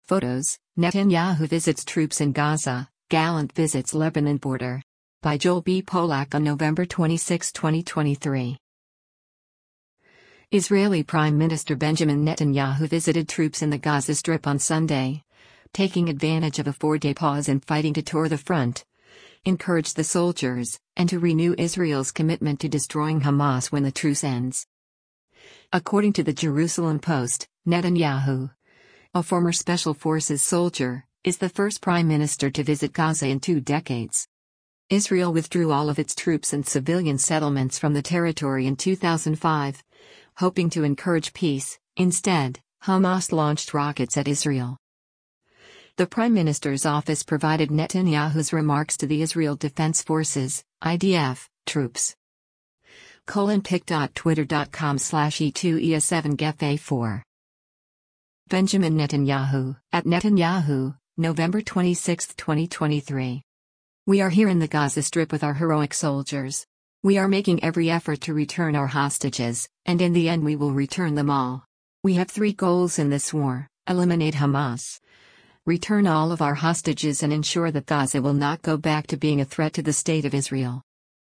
Photos: Netanyahu visits troops in Gaza, Gallant visits Lebanon border. By Joel B. Polak on November 26, 2023. Israeli Prime Minister Benjamin Netanyahu visited troops in the Gaza Strip on Sunday, taking advantage of a 4-day pause in fighting to tour the front, encourage the soldiers, and to renew Israel's commitment to destroying Hamas when the truce ends. According to the Jerusalem Post, Netanyahu, a former Special Forces soldier, is the first prime minister to visit Gaza in 2 decades. Israel withdrew all of its troops and civilian settlements from the territory in 2005, hoping to encourage peace. Instead, Hamas launched rockets at Israel. The Prime Minister's office provided Netanyahu's remarks to the Israel Defense Forces, IDF, troops. pic.twitter.com/e2ea7gefa4. Benjamin Netanyahu, at Netanyahu, November 26, 2023. We are here in the Gaza Strip with our heroic soldiers. We are making every effort to return our hostages, and in the end we will return them all. We have 3 goals in this war: eliminate Hamas, return all of our hostages, and ensure that Gaza will not go back to being a threat to the state of Israel.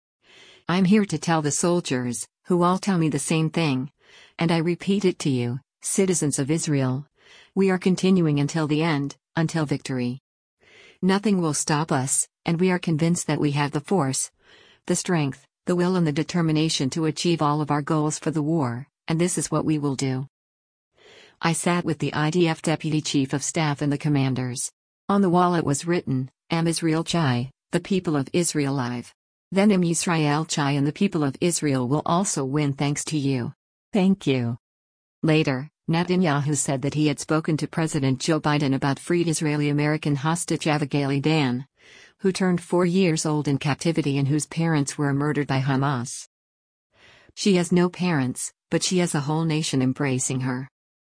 I'm here to tell the soldiers, who all tell me the same thing, and I repeat it to you, citizens of Israel. We are continuing until the end, until victory. Nothing will stop us, and we are convinced that we have the force, the strength, the will, and the determination to achieve all of our goals for the war, and this is what we will do. I sat with the IDF Deputy Chief of Staff and the commanders. On the wall it was written, Am Israel Chai, the people of Israel live. Then Am Yisrael Chai, and the people of Israel will also win thanks to you. Thank you. Later, Netanyahu said that he had spoken to President Joe Biden about freed Israeli-American hostage Avigail Dan, who turned 4 years old in captivity and whose parents were murdered by Hamas. She has no parents, but she has a whole nation embracing her.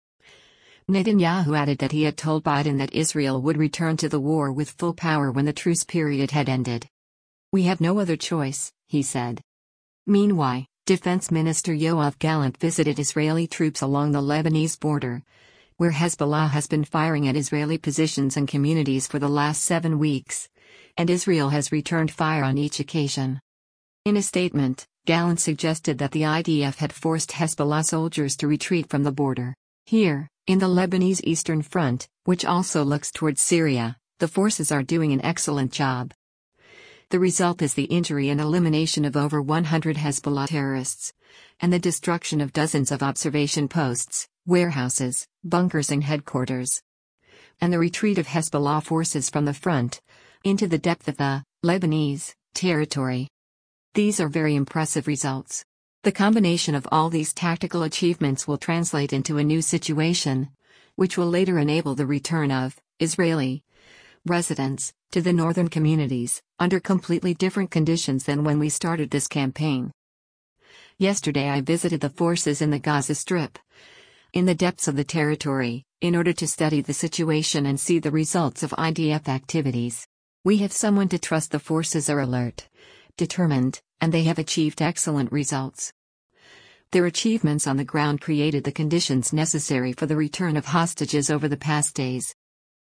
Netanyahu added that he had told Biden that Israel would return to the war with full power when the truce period had ended. We have no other choice, he said. Meanwhile, Defense Minister Yoav Gallant visited Israeli troops along the Lebanese border, where Hezbollah has been firing at Israeli positions and communities for the last 7 weeks, and Israel has returned fire on each occasion. In a statement, Gallant suggested that the IDF had forced Hezbollah soldiers to retreat from the border. Here, in the Lebanese Eastern Front, which also looks towards Syria, the forces are doing an excellent job. The result is the injury and elimination of over 100 Hezbollah terrorists, and the destruction of dozens of observation posts, warehouses, bunkers, and headquarters. And the retreat of Hezbollah forces from the front, into the depth of the Lebanese territory. These are very impressive results. The combination of all these tactical achievements will translate into a new situation, which will later enable the return of Israeli residents to the northern communities, under completely different conditions than when we started this campaign. Yesterday I visited the forces in the Gaza Strip, in the depths of the territory, in order to study the situation and see the results of IDF activities. We have someone to trust. The forces are alert, determined, and they have achieved excellent results. Their achievements on the ground created the conditions necessary for the return of hostages over the past days.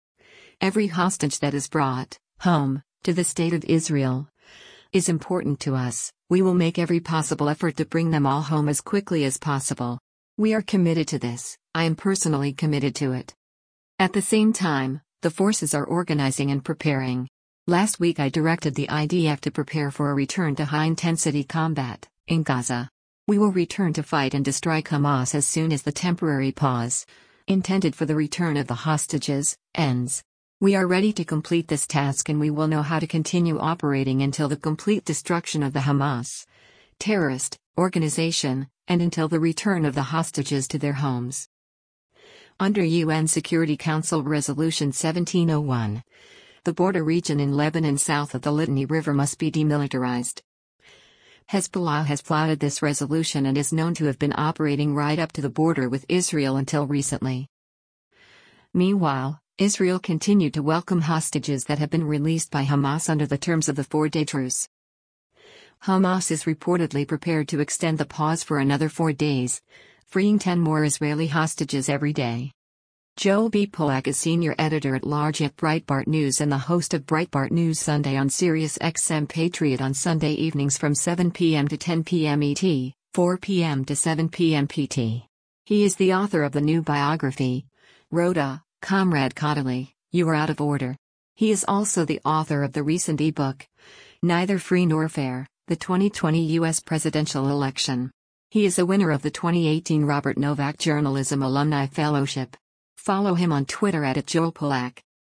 Every hostage that is brought home to the state of Israel is important to us. We will make every possible effort to bring them all home as quickly as possible. We are committed to this. I am personally committed to it. At the same time, the forces are organizing and preparing. Last week I directed the IDF to prepare for a return to high-intensity combat in Gaza. We will return to fight and destroy Hamas as soon as the temporary pause, intended for the return of the hostages, ends. We are ready to complete this task, and we will know how to continue operating until the complete destruction of the Hamas terrorist organization, and until the return of the hostages to their homes. Under UN Security Council Resolution 1701, the border region in Lebanon south of the Litani River must be demilitarized. Hezbollah has flouted this resolution and is known to have been operating right up to the border with Israel until recently. Meanwhile, Israel continued to welcome hostages that have been released by Hamas under the terms of the 4-day truce. Hamas is reportedly prepared to extend the pause for another 4 days, freeing 10 more Israeli hostages every day. Joel B. Polak is senior editor-at-large at Breitbart News and the host of Breitbart News Sunday on Sirius XM Patriot on Sunday evenings from 7 p.m. to 10 p.m. ET, 4 p.m. to 7 p.m. PT. He is the author of the new biography, Rhoda, Comrade Caudill, You Are Out of Order. He is also the author of the recent ebook, Neither Free Nor Fair, the 2020 U.S. Presidential Election. He is a winner of the 2018 Robert Novak Journalism Alumni Fellowship. Follow him on Twitter @JoelPolak.